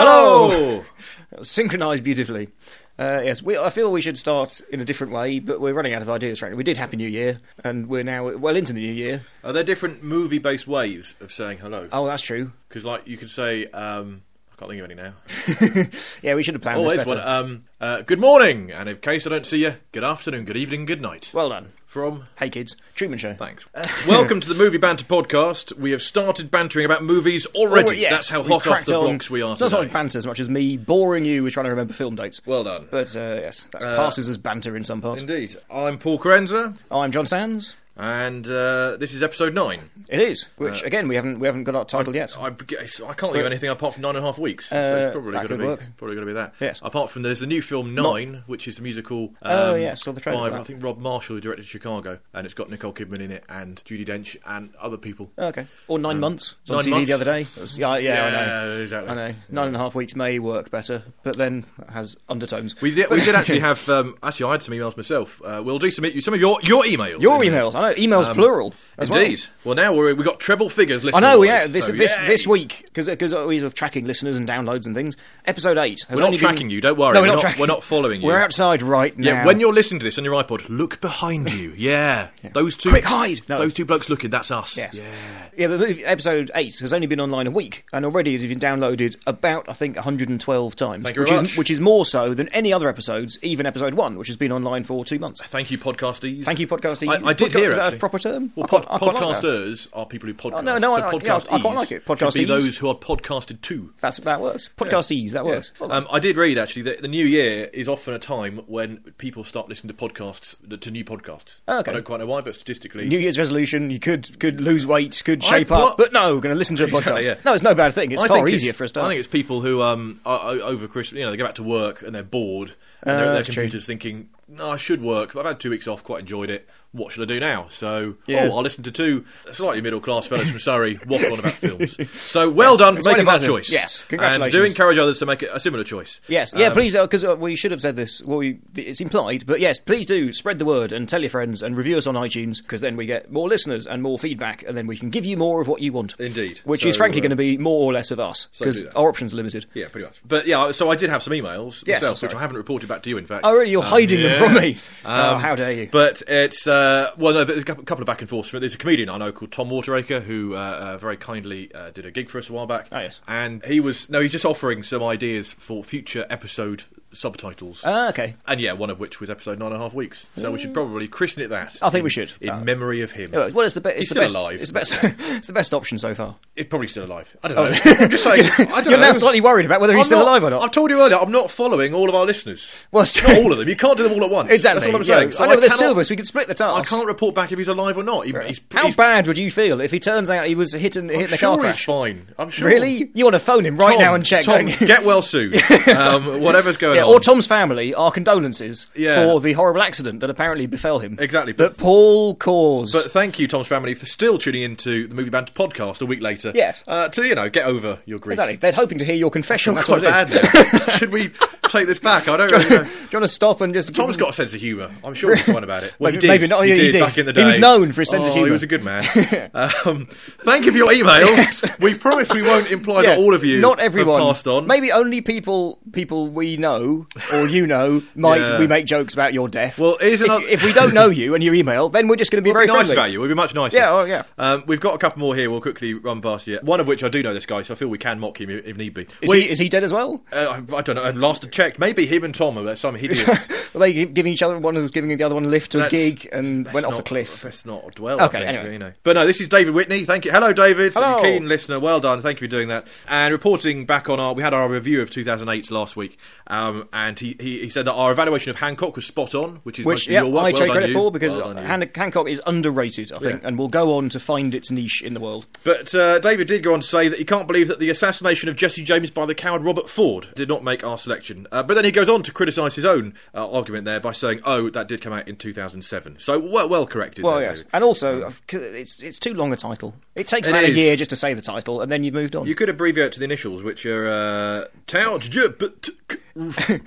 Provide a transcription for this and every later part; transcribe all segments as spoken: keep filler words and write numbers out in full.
Hello! Synchronised beautifully. Uh, yes, we, I feel we should start in a different way, but we're running out of ideas right now. We did Happy New Year, and we're now well into the new year. Are there different movie-based ways of saying hello? Oh, that's true. Because, like, you could say, um, I can't think of any now. Yeah, we should have planned oh, this there's better. one. Um, uh, good morning, and in case I don't see you, good afternoon, good evening, good night. Well done. From... Hey Kids, Truman Show. Thanks. Welcome to the Movie Banter podcast. We have started bantering about movies already. Oh, yes, That's how we hot off cracked the on. blocks we are It's not so today. much banter as much as me boring you with trying to remember film dates. Well done. But, uh, yes, that Uh, passes as banter in some parts. Indeed. I'm Paul Carenza, Oh, I'm John Sands. and uh, this is episode nine. It is, which, again, we haven't we haven't got our title yet. I, I can't think of anything apart from nine and a half weeks. so Uh, it's probably that going to could be work. probably going to be that. Yes. Apart from there's a new film Nine, which is a musical. Um, Oh, yeah, saw the trailer by, for that. I think Rob Marshall, who directed Chicago, and it's got Nicole Kidman in it and Judi Dench and other people. Oh, okay. Or Nine Months. It was on Nine T V Months? the other day. It was- yeah, yeah, I know. exactly. I know. Nine and a half weeks may work better, but then it has undertones. We did. We did actually have. Um, actually, I had some emails myself. Uh, we'll do some some of your your emails. Your in emails. this. I know. Emails Um, plural. As well. Indeed. Well, now we're, we've got treble figures I listening. know, yeah. This so, this yay. this week, because we're tracking listeners and downloads and things. Episode eight has We're not only tracking been... you. Don't worry. No, we're, we're not not. tracking- We're not following you. We're outside right now. Yeah, when you're listening to this on your iPod, look behind you. Yeah, those two. Quick, hide! No. Those two blokes looking. That's us. Yes. Yeah. Yeah, but movie- episode eight has only been online a week, and already it has been downloaded about, I think, one hundred twelve times. Thank you which very is, much. Which is more so than any other episodes, even episode one, which has been online for two months. Thank you, podcastees. Thank you, podcasting. I, I did Podca- hear Is that actually. a proper term? Well, I quite- pod- I quite like that. podcasters are people who podcast. Oh, no, no, so I- I- yeah, podcastees I quite like it. should be Podcastees. those who are podcasted to. That's, that works. Podcastees, that works. Well, Um, I did read actually that the new year is often a time when people start listening to podcasts, to new podcasts. Oh, okay. I don't quite know why, but statistically, New Year's resolution, you could could lose weight, could I shape thought- up, but no, we're going to listen to a Exactly, podcast. yeah. No, it's no bad thing. It's I far think easier it's- for a start. I think it's people who um are, are over Christmas, you know, they go back to work and they're bored, and Uh, they're at their that's true. computers thinking, "No, I should work. But I've had two weeks off, quite enjoyed it. What should I do now?" So, Yeah. oh, I'll listen to two slightly middle class fellows from Surrey waffle on about films. So, well done for it's quite making that impressive. choice. Yes, and congratulations. do encourage others to make a similar choice. Yes, yeah, Um, please, because uh, we should have said this. Well, we, it's implied, but yes, please do spread the word and tell your friends and review us on iTunes, because then we get more listeners and more feedback, and then we can give you more of what you want. Indeed. Which So, is frankly uh, going to be more or less of us, so because do that. our options are limited. Yeah, pretty much. But yeah, so I did have some emails Yes, myself, which sorry. I haven't reported back to you. In fact, Oh, really? You're Um, hiding them yeah. from me? Um, Oh, how dare you? But it's uh, well, no, but a couple couple of back and forths. There's a comedian I know called Tom Wateracre who uh, uh, very kindly uh, did a gig for us a while back. Oh, yes. And he was no, he's just offering some ideas for future episode subtitles. Ah, okay. And yeah, one of which was episode nine and a half weeks. So we should probably christen it that. I think in- we should. in Uh, memory of him. Yeah, well, it's the, be- it's He's the still best. alive. It's the best. it's the best option so far. It's probably still alive. I don't know. I'm just saying. I don't You're know. now slightly worried about whether he's I'm still not- alive or not. I've told you earlier, I'm not following all of our listeners. Well, it's- not all of them. You can't do them all at once. Exactly. That's what I'm yeah. saying. So I know, but there's cannot- syllabus. We could split the I task. can't report back if he's alive or not. He, he's, How he's, bad would you feel if he turns out he was hit and hit I'm in a sure car he's crash? fine. I'm sure. Really? You want to phone him right Tom, now and check, Tom, don't you? get well soon. um, whatever's going Yeah, on. or Tom's family, our condolences Yeah. for the horrible accident that apparently befell him. Exactly, That but- Paul caused. But thank you, Tom's family, for still tuning into the Movie Banter podcast a week later. Yes. Uh, to, you know, get over your grief. Exactly. They're hoping to hear your confession. That's Quite what it is. bad now. Should we take this back? I don't really know. Do you want to stop and just... Tom's got a sense of humour. I'm sure he's fine about it. Well, Maybe- he did. maybe not. He, Yeah, he did did. back in the He day. was known for his sense of Oh, humour. He was a good man. um, thank you for your emails. We promise we won't imply that all of you not everyone. have passed on. Maybe only people people we know or you know might Yeah. we make jokes about your death. Well, here's if, another- if we don't know you and you email, then we're just going to be We'll very be nice friendly. about you. We'll be much nicer. Yeah, oh, yeah. Um, we've got a couple more here. We'll quickly run past you. One of which I do know this guy, so I feel we can mock him if if need be. Is, we, he, is he dead as well? uh, I don't know. And last I checked, maybe him and Tom are some hideous. Were they gi- giving each other, one was giving the other one a lift to a That's- gig and Let's went off not- a cliff? Let's not dwell. Okay, I think, anyway. you know. But no, this is David Whitney. Thank you. Hello, David. Hello. Keen listener. Well done. Thank you for doing that. And reporting back on our, we had our review of two thousand eight last week, um, and he, he, he said that our evaluation of Hancock was spot on, which is Which, mostly yeah, your work. I Well take done credit you. for because Well done you. Han- Hancock is underrated, I think, Yeah. and will go on to find its niche in the world. But uh, David did go on to say that he can't believe that the assassination of Jesse James by the coward Robert Ford did not make our selection. Uh, but then he goes on to criticise his own uh, argument there by saying, "Oh, that did come out in two thousand seven." So well, well corrected. Well, there, yes, David. and also uh, 'cause it's it's too long a title. It takes It about a is. year just to say the title, and then you've moved on. You could abbreviate to the initials, which are uh, Tao J- B- T- K-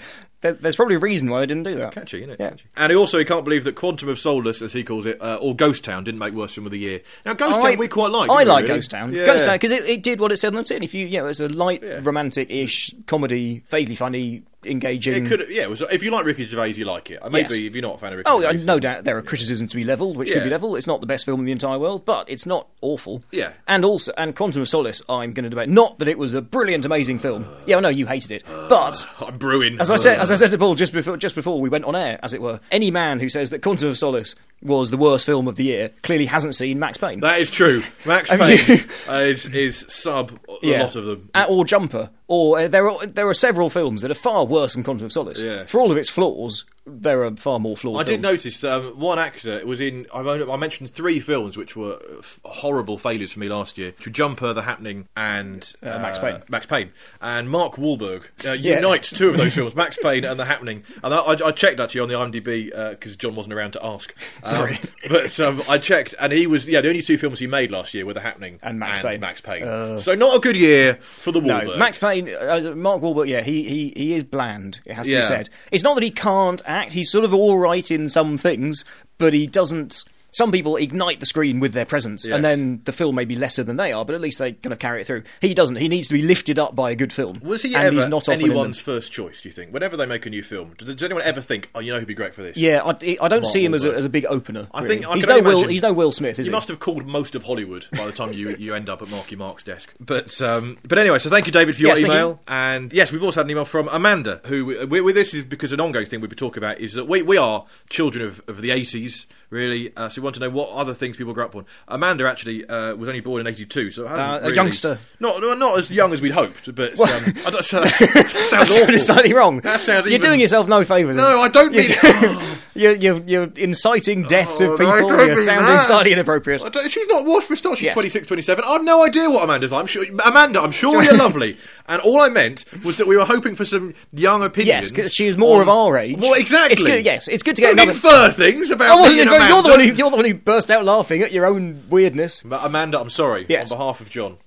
there, there's probably a reason why I didn't do that. Catchy, isn't it? Yeah. Catchy. And he also he can't believe that Quantum of Solace, as he calls it, uh, or Ghost Town, didn't make worst film of the year. Now, Ghost I, Town we quite like. I didn't we, like really? Ghost Town. Yeah. Ghost Town because it, it did what it said on the tin. If you, yeah, it was a light, Yeah. romantic-ish comedy, vaguely funny, engaging. It could, yeah. It was, if you like Ricky Gervais, you like it. Maybe Yes. if you're not a fan of Ricky Oh, Gervais, no then- doubt there are criticisms to be levelled, which Yeah. could be levelled. It's not the best film in the entire world, but it's not awful. Yeah. And also, and Quantum of Solace, I'm going to debate. Not that it was a brilliant, amazing film. Yeah, I know you hated it, but I'm brewing. as I said, as I said to Paul just before, just before we went on air, as it were, any man who says that Quantum of Solace was the worst film of the year clearly hasn't seen Max Payne. That is true. Max Have Payne you- uh, is is sub a Yeah. lot of them. At or Jumper, or uh, there are there are several films that are far worse than Quantum of Solace. Yeah. For all of its flaws, there are far more flawed. I did films. notice um, one actor was in. I've only, I mentioned three films which were uh, f- horrible failures for me last year: to Jumper, The Happening, and Uh, Max Payne. Max Payne, and Mark Wahlberg uh, Yeah. unites two of those films: Max Payne and The Happening. And I, I, I checked actually on the IMDb because uh, John wasn't around to ask. Um, Sorry. but um, I checked, and he was yeah. The only two films he made last year were The Happening And Max Payne. Max Payne. Uh, so not a good year for the Wahlberg. No, Max Payne, uh, Mark Wahlberg, yeah, he, he, he is bland, it has to Yeah. be said. It's not that he can't act, he's sort of all right in some things, but he doesn't... Some people ignite the screen with their presence, Yes. and then the film may be lesser than they are, but at least they kind of carry it through. He doesn't. He needs to be lifted up by a good film. Was he and ever he's not often in them. anyone's first choice, do you think? Whenever they make a new film, does, does anyone ever think, oh, you know who'd be great for this? Yeah, I, I don't Mark see him as a, Wahlberg. as a big opener. I really. think- I he's can no Will. imagine- He's no Will Smith, is You he? must have called most of Hollywood by the time you, you end up at Marky Mark's desk. But um, but anyway, so thank you, David, for your Yes, thank email. you. And yes, we've also had an email from Amanda, who we, we, this is because an ongoing thing we've been talking about is that we, we are children of, of the eighties, really. Uh, so we want to know what other things people grew up on. Amanda actually uh, was only born in eighty-two, so it hasn't Uh, a really- youngster. Not not not as young as we'd hoped, but Well- um, I don't, so that sounds That's awful. slightly wrong. That sounds You're even- doing yourself no favours. No, I don't mean. You're, you're, you're inciting deaths Oh, of no, I people. don't You're mean sounding that. slightly inappropriate. I don't- she's not what for a start. She's Yes. twenty-six, twenty-seven. I've no idea what Amanda's like. I'm sure, Amanda, I'm sure you're lovely. And all I meant was that we were hoping for some young opinions. Yes, because she is more on- of our age. Well, exactly. It's good, yes, it's good to get Don't another. infer things about I wasn't me and inferring- you're the Amanda. one who you're the one who burst out laughing at your own weirdness. But Amanda, I'm sorry. Yes. On behalf of John.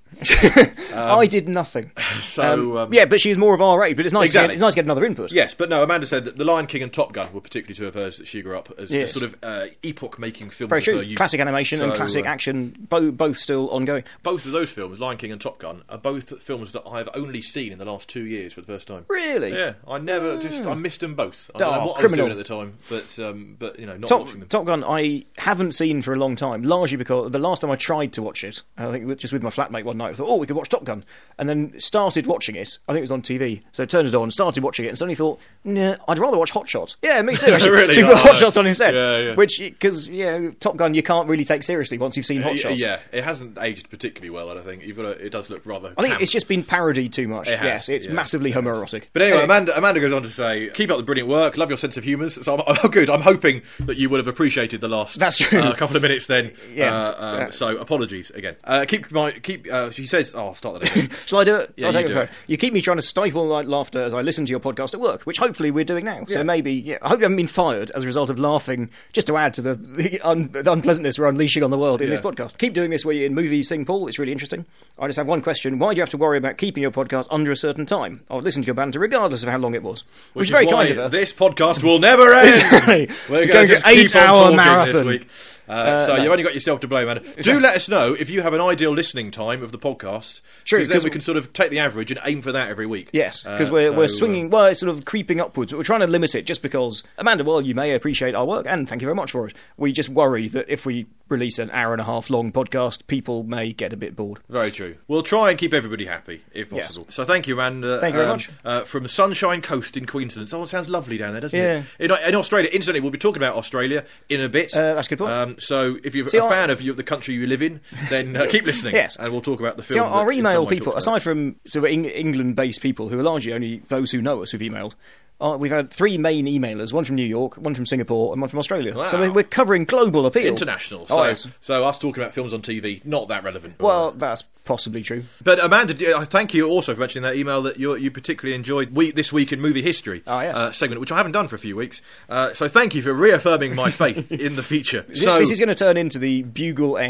I did nothing. So, um, yeah, but she was more of our age. But it's nice. Exactly. To get, it's nice to get another input. Yes, but no, Amanda said that The Lion King and Top Gun were particularly two of hers that she grew up as, Yes. as sort of uh, epoch-making films Very of her true. youth. Classic animation and So, classic uh, action, both both still ongoing. Both of those films, Lion King and Top Gun, are both films that I've only seen in the last two years for the first time. Really? Yeah, I never just I missed them both. I don't Oh, know what criminal. I was doing at the time, but um, but you know, not Top, watching them. Top Gun, I haven't seen for a long time, largely because the last time I tried to watch it, I think just with my flatmate one night, I thought, oh, we could watch Top Gun, and then started watching it. I think it was on T V, so I turned it on, started watching it, and suddenly thought, nah, I'd rather watch Hot Shots. Yeah, me too. Actually, Really? so we put Oh, Hot no. Shots on instead, Yeah, yeah. which because yeah, Top Gun you can't really take seriously once you've seen Hot Y- Shots. Yeah, it hasn't aged particularly well. I don't think. You've got to, it does look rather. I think camp. it's just been parodied too much. It has, yes, it's yeah, massively it has. homoerotic. But anyway, Uh, Amanda, Amanda goes on to say, keep up the brilliant work, love your sense of humour. So I'm, oh, good, I'm hoping that you would have appreciated the last That's true. uh, couple of minutes then. Yeah. Uh, um, Yeah. So apologies again. Uh, keep my, keep, uh, she says, oh, I'll start that again. Shall I do it? Yeah, Shall I you take do it it. first? You keep me trying to stifle like laughter as I listen to your podcast at work, which hopefully we're doing now. So Yeah. maybe, yeah, I hope you haven't been fired as a result of laughing, just to add to the, the, un, the unpleasantness we're unleashing on the world in Yeah. this podcast. Keep doing this where you're in movies, sing, Paul. It's really interesting. I just have one question. Why do you have to worry about keeping your podcast under a certain time? I'll listen to your banter regardless of how long it was. Which, Which is very why kind of her. this podcast will never end. Exactly. We're We're going going to to just keep on eight-hour talking marathon. this week. Uh, so no. you've only got yourself to blame, Anna. Do let us know if you have an ideal listening time of the podcast. True, because then 'cause we can sort of take the average and aim for that every week. Yes, because Uh, we're, so, we're uh, swinging, well, it's sort of creeping upwards, but we're trying to limit it just because, Amanda, well, you may appreciate our work, and thank you very much for it. We just worry that if we release an hour and a half long podcast, people may get a bit bored. Very true. We'll try and keep everybody happy, if Yes. possible. So thank you, Amanda. Thank you very um, much. Uh, from Sunshine Coast in Queensland. Oh, it sounds lovely down there, doesn't Yeah. it? In, in Australia, incidentally, we'll be talking about Australia in a bit. Uh, that's a good point. Um, so if you're See, a I- fan of you, the country you live in, then uh, keep listening. Yes. And we'll talk about the See, film. our, our that in some email way people, talks about aside from sort of Eng- England-based people, who are largely only those who know us who've emailed, uh, we've had three main emailers, one from New York, one from Singapore, and one from Australia. Wow. So we're, we're covering global appeal. international. Oh, So, yes. so us talking about films on T V, not that relevant. Well, that's possibly true. But Amanda, d- I thank you also for mentioning that email that you you particularly enjoyed we, this week in movie history Oh, yes. uh, segment, which I haven't done for a few weeks. Uh, so thank you for reaffirming my faith in the feature. This- So this is going to turn into the Bugle-esque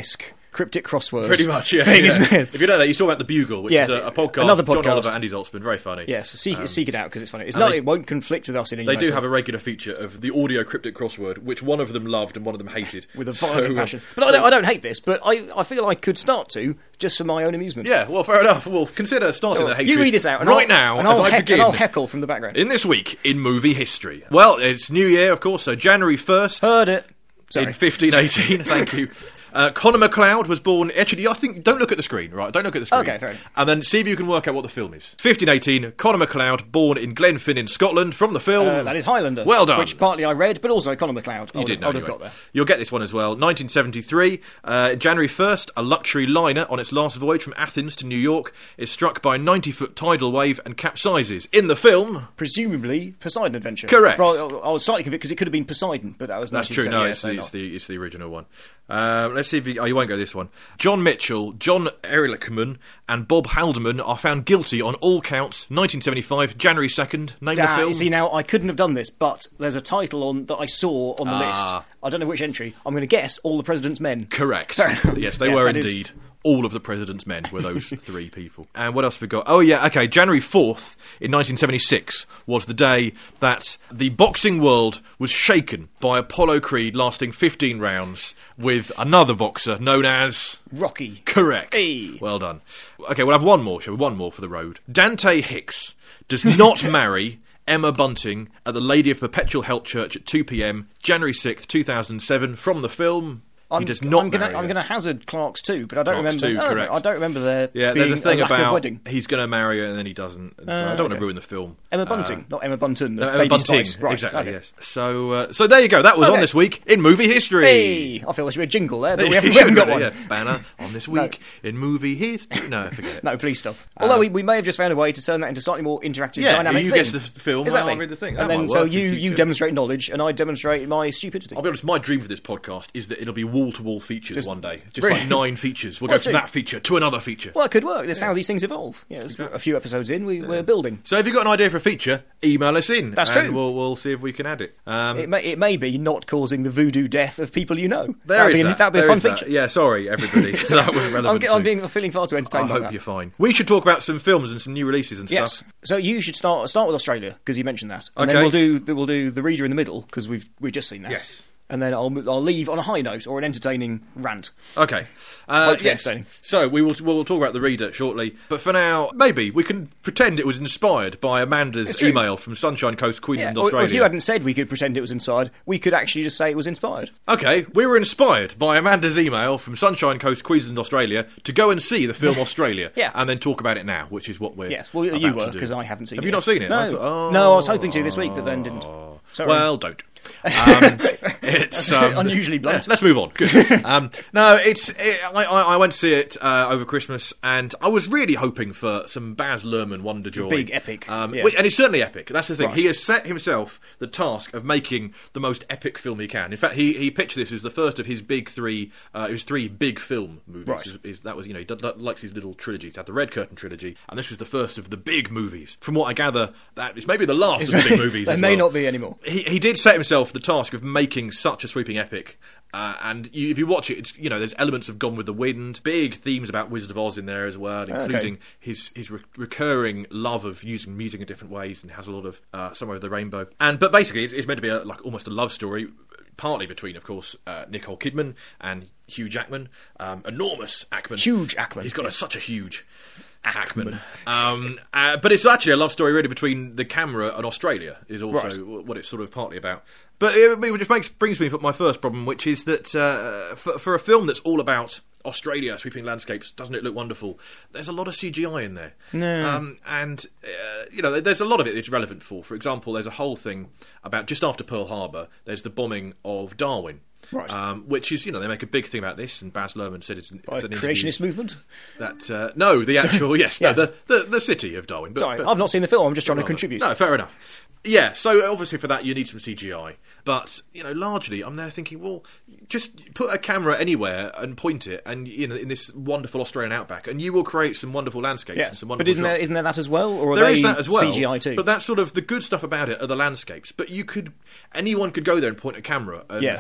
cryptic crossword. Pretty much, yeah. thing, yeah. isn't it? If you don't know, he's talking about The Bugle, which Yes, is a, a podcast. another John podcast. Oliver, Andy Zaltzman, very funny. Yes, seek, Um, seek it out because it's funny. It's and not. they- It won't conflict with us in any They way. do so- have a regular feature of the audio cryptic crossword, which one of them loved and one of them hated. with a violent So, um, passion. But I don't, I don't hate this. But I, I feel I could start to just for my own amusement. Yeah, well, fair enough. Well, consider starting So, the hatred you read this out and right I'll, now and as I'll, I heck, begin. and I'll heckle from the background. In this week in movie history. Well, it's New Year, of course, so January first Heard it. Sorry. in fifteen eighteen. Thank you. Uh, Conor MacLeod was born. Actually, I think don't look at the screen, right? Don't look at the screen. Okay, fair enough. And then see if you can work out what the film is. fifteen eighteen. Conor MacLeod, born in Glenfin in Scotland, from the film. Uh, that is Highlander. Well done. Which partly I read, but also Conor MacLeod. You I did would, know. I would have anyway. got there. You'll get this one as well. nineteen seventy-three, uh, January first, a luxury liner on its last voyage from Athens to New York is struck by a ninety-foot tidal wave and capsizes. In the film, Presumably Poseidon Adventure. Correct. Well, I I was slightly convinced because it could have been Poseidon, but that was that's true. No, nineteen seventy, it's yeah, the, so it's the it's the original one. Um, let's see if you, oh, you won't go this one. John Mitchell, John Ehrlichman, and Bob Haldeman are found guilty on all counts. nineteen seventy-five, January second. Name Da- the film. See, now I couldn't have done this, but there's a title on that I saw on the Ah. list. I don't know which entry. I'm going to guess All the President's Men. Correct. Fair enough. Yes, they Yes, were that is- indeed. All of the President's Men were those three people. And what else have we got? Oh, yeah, okay. January fourth in nineteen seventy-six was the day that the boxing world was shaken by Apollo Creed lasting fifteen rounds with another boxer known as... Rocky. Correct. Hey. Well done. Okay, we'll have one more, shall we? One more for the road. Dante Hicks does not marry Emma Bunting at the Lady of Perpetual Help Church at two p.m, January sixth, two thousand seven, from the film... I'm, he does not I'm gonna, marry I'm her. going to hazard Clark's too, but I don't Clark's remember. two, oh, correct. I don't remember there. Yeah, being there's a thing lack of about wedding. he's going to marry her and then he doesn't. And so Uh, I don't want okay. to ruin the film. Emma Bunting, not Emma Bunton. No, of Emma Baby Bunting, Spice. Right, exactly. okay. Yes. So, uh, so there you go. That was on Okay. this week in movie history. Hey, I feel there should be a jingle there, but we You haven't, we should haven't got really, one. yeah. Banner on this week in movie history. No, forget it. No, please stop. Although Um, we, we may have just found a way to turn that into slightly more interactive, Yeah, dynamic you thing. guess the f- film, exactly. I'll read the thing. That And then might so work in you you future. demonstrate knowledge, and I demonstrate my stupidity. I'll be honest. My dream for this podcast is that it'll be wall-to-wall features Just- one day, just Really? like nine features. We'll Well, go from do. that feature to another feature. Well, it could work. That's how these things evolve. Yeah, it's a few episodes in, we, we're building. So if you've got an idea for a feature, email us in. That's and true. We'll, we'll see if we can add it. Um, It may, it may be not causing the voodoo death of people you know. There that'd is be, that. That'd be a There fun is that. feature. Yeah, sorry everybody. So that was relevant. I'm, ge- I'm too. being feeling far too I entertained by hope that. you're fine. We should talk about some films and some new releases and Yes. stuff. So you should start start with Australia because you mentioned that, and Okay. then we'll do we'll do the reader in the middle because we've we've just seen that. Yes. And then I'll I'll leave on a high note or an entertaining rant. Okay. Uh, Hopefully yes. entertaining. So we will we'll talk about the reader shortly, but for now, maybe we can pretend it was inspired by Amanda's true. email from Sunshine Coast, Queensland, Or, or Australia. if you hadn't said we could pretend it was inspired, we could actually just say it was inspired. Okay, we were inspired by Amanda's email from Sunshine Coast, Queensland, Australia, to go and see the film Australia, Yeah. and then talk about it now, which is what we're Yes, well you about were to do. because I haven't seen Have it. you not seen it? No, I thought- oh. no, I was hoping to this week, but then didn't. Sorry. Well, don't. Um, it's um, Unusually blunt. Let's move on. Good. um, no, it's. It, I, I I went to see it uh, over Christmas, and I was really hoping for some Baz Luhrmann Wonder Joy, Big epic, um, yeah. which- and it's certainly epic. That's the thing. Right. He has set himself the task of making the most epic film he can. In fact, he he pitched this as the first of his big three. Uh, it was three big film movies. Right. Is- is- that was you know he d- d- likes his little trilogies. He had the Red Curtain trilogy, and this was the first of the big movies. From what I gather, that is maybe the last of the big movies. There as may well. not be anymore. He, he did set himself the task of making such a sweeping epic, uh, and you, if you watch it, it's you know there's elements of Gone with the Wind, big themes about Wizard of Oz in there as well, including Okay. his his re- recurring love of using music in different ways, and has a lot of uh, Somewhere Over the Rainbow. And but basically, it's, it's meant to be a, like almost a love story, partly between, of course, uh, Nicole Kidman and Hugh Jackman, um, enormous Ackman, Huge Ackman. He's got a, such a huge. Ackman. Um, uh, but it's actually a love story really between the camera and Australia is also Right. w- what it's sort of partly about. But it, it just makes brings me to my first problem, which is that uh, for, for a film that's all about Australia, sweeping landscapes, doesn't it look wonderful? There's a lot of C G I in there. No. Um, and, uh, you know, there's a lot of it it's relevant for. For example, there's a whole thing about just after Pearl Harbor, there's the bombing of Darwin. Right. Um, which is, you know, they make a big thing about this, and Baz Luhrmann said it's, an- By it's an creationist interview movement. that uh, no, the actual yes, Yes. no, the, the the city of Darwin. But, Sorry, but- I've not seen the film. I'm just trying to rather. contribute. No, fair enough. Yeah, so obviously for that you need some C G I, but you know, largely I'm there thinking, well, just put a camera anywhere and point it, and you know, in this wonderful Australian outback, and you will create some wonderful landscapes and Yes, some but wonderful isn't there shots. isn't there that as well, or are There they is that as well, C G I too? but that's sort of the good stuff about it are the landscapes. But you could, anyone could go there and point a camera and Yeah. have go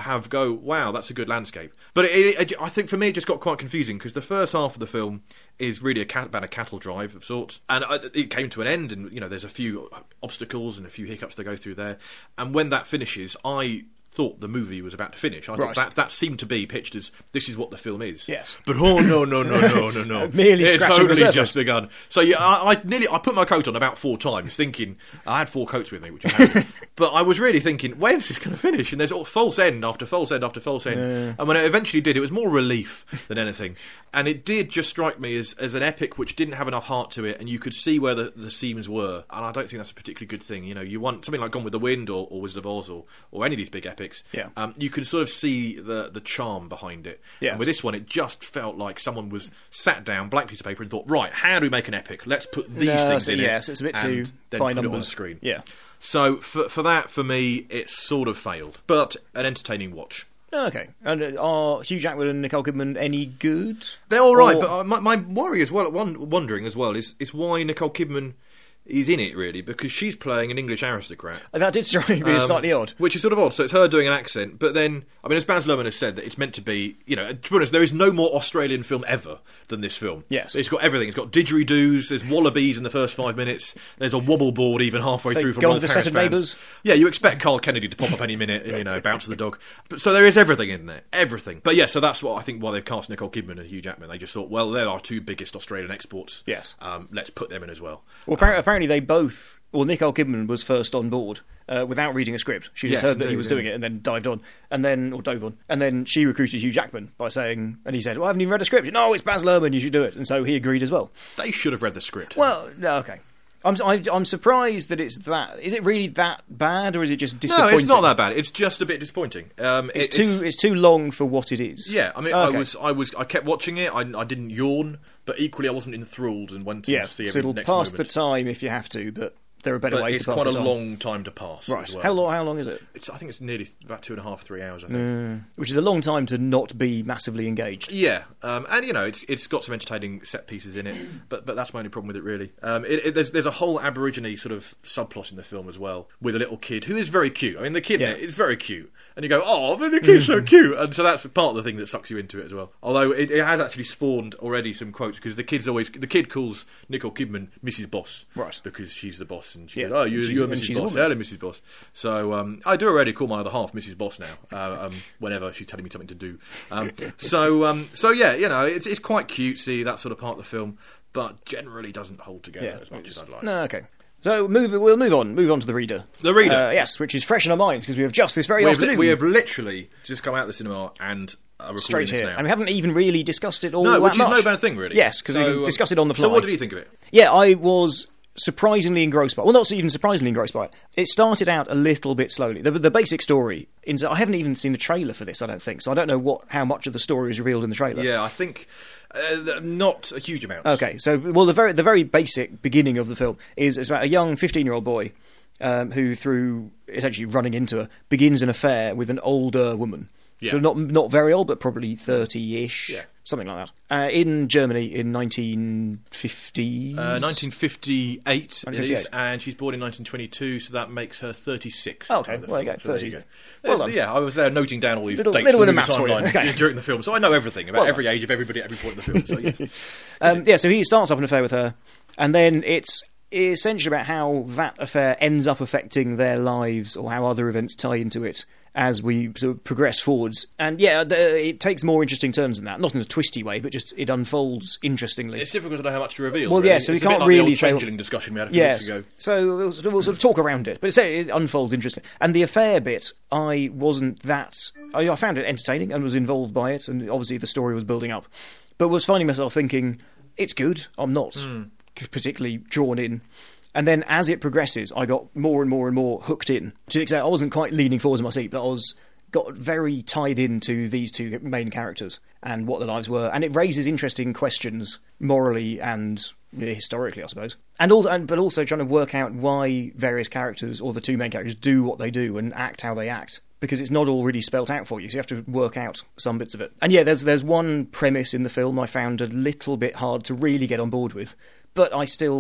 oh wow, that's a good landscape. But it, it, I think for me it just got quite confusing because the first half of the film is really a cat, about a cattle drive of sorts, and it came to an end, and you know there's a few obstacles and a few hiccups to go through there, and when that finishes, I thought the movie was about to finish. I right. thought that that seemed to be pitched as this is what the film is. Yes. But oh no no no no no no! Merely it's scratching only the surface. just begun. So yeah, I, I nearly I put my coat on about four times, thinking I had four coats with me, which I had, but I was really thinking, when's this going to finish? And there's all false end after false end after false end, Yeah. and when it eventually did, it was more relief than anything. And it did just strike me as, as an epic which didn't have enough heart to it, and you could see where the, the seams were. And I don't think that's a particularly good thing. You know, you want something like Gone with the Wind or, or Wizard of Oz or, or any of these big epics. Yeah. Um, you can sort of see the the charm behind it. Yes. And with this one, it just felt like someone was sat down, blank piece of paper, and thought, right, how do we make an epic? Let's put these No, things so in yes, it. it's a bit and too then by put it on the numbers. screen. Yeah. So for for that, for me, it sort of failed, but an entertaining watch. Oh, okay. And uh, are Hugh Jackman and Nicole Kidman any good? They're all right, Or- but uh, my, my worry as well, one, wondering as well, is is why Nicole Kidman is in it really, because she's playing an English aristocrat. That did strike me as Um, slightly odd. Which is sort of odd. So it's her doing an accent, but then, I mean, as Baz Luhrmann has said, that it's meant to be, you know, to be honest, there is no more Australian film ever than this film. Yes. It's got everything. It's got didgeridoos, there's wallabies in the first five minutes, there's a wobble board even halfway They through from go Rolf to the Harris set of fans. Neighbours. Yeah, you expect Carl Kennedy to pop up any minute and, you know, bounce the dog. But, so there is everything in there. Everything. But yeah, so that's what I think why they've cast Nicole Kidman and Hugh Jackman. They just thought, well, they're our two biggest Australian exports. Yes. Um, let's put them in as well. Well, apparently, apparently they both... Well, Nicole Kidman was first on board uh, without reading a script. She just Yes, heard that he indeed, was yeah. doing it and then dived on, and then or dove on, and then she recruited Hugh Jackman by saying, and he said, "Well, I haven't even read a script." No, it's Baz Luhrmann. You should do it, and so he agreed as well. They should have read the script. Well, no, okay. I'm I, I'm surprised that it's that. Is it really that bad, or is it just no, disappointing? it's not that bad. It's just a bit disappointing. Um, It's it- too. It's, too long for what it is. Yeah, I mean, Okay. I was, I was, I kept watching it. I, I didn't yawn, but equally, I wasn't enthralled and wanted Yeah, to see so every it'll next pass moment. the time if you have to, but there are better But ways it's to pass quite the a time. long time to pass. Right. As well. How long? How long is it? It's, I think it's nearly about two and a half, three hours. I think. Which is a long time to not be massively engaged. Yeah, um, and you know, it's it's got some entertaining set pieces in it, but but that's my only problem with it really. Um, it, it, there's there's a whole Aborigine sort of subplot in the film as well, with a little kid who is very cute. I mean, the kid Yeah. in it is very cute, and you go, oh, but the kid's so cute, and so that's part of the thing that sucks you into it as well. Although it, it has actually spawned already some quotes because the kid's always the kid calls Nicole Kidman Missus Boss, Right. Because she's the boss, and she Yeah, goes, oh, you, she's- you're and Missus she's a Boss, woman. hello, Missus Boss. So um, I do already call my other half Missus Boss now, uh, um, whenever she's telling me something to do. Um, so um, so yeah, you know, it's it's quite cutesy, that sort of part of the film, but generally doesn't hold together Yeah, as much as I'd like. No, okay. So move, we'll move on. Move on to the reader. The Reader. Uh, yes, which is fresh in our minds because we have just this very We have, afternoon li- we have literally just come out of the cinema and are recording straight this here, now. and we haven't even really discussed it all. no, that which is much. no bad thing, really. Yes, because So, we um, discussed it on the fly. So what did you think of it? Yeah, I was surprisingly engrossed by it. Well, not even surprisingly engrossed by it. It started out a little bit slowly. The, the basic story, in, I haven't even seen the trailer for this, I don't think, so I don't know what how much of the story is revealed in the trailer. Yeah, I think uh, not a huge amount. Okay, so, well, the very the very basic beginning of the film is it's about a young fifteen-year-old boy um, who, through essentially running into her, begins an affair with an older woman. Yeah. So not not very old, but probably thirty-ish, Yeah. something like that. Uh, in Germany in nineteen fifties. Uh, nineteen fifty-eight it is, nineteen fifty-eight. and she's born in nineteen twenty-two, so that makes her thirty-six. Oh, okay. at the Well, there you film. go, So there thirty. you go. Well Uh, done. yeah, I was there noting down all these Little- dates little and bit of movie maths for you. timeline Okay. during the film, so I know everything about Well every age of everybody at every point in the film. So yes. Um, yeah, so he starts up an affair with her, and then it's essentially about how that affair ends up affecting their lives or how other events tie into it as we sort of progress forwards. And yeah, the, it takes more interesting turns than that. Not in a twisty way, but just it unfolds interestingly. It's difficult to know how much to reveal. Well, really. yeah, so we It's a bit can't like really the old say- Changeling discussion we had a few Yes, weeks ago. so we'll, sort of- we'll sort of talk around it, but it's, it unfolds interestingly. And the affair bit, I wasn't that... I, I found it entertaining and was involved by it, and obviously the story was building up. But was finding myself thinking, it's good, I'm not Mm. particularly drawn in. And then as it progresses, I got more and more and more hooked in. To the extent I wasn't quite leaning forwards in my seat, but I was got very tied into these two main characters and what their lives were. And it raises interesting questions morally and yeah, historically, I suppose. And also, and, but also trying to work out why various characters, or the two main characters, do what they do and act how they act. Because it's not all really spelt out for you, so you have to work out some bits of it. And yeah, there's there's one premise in the film I found a little bit hard to really get on board with, but I still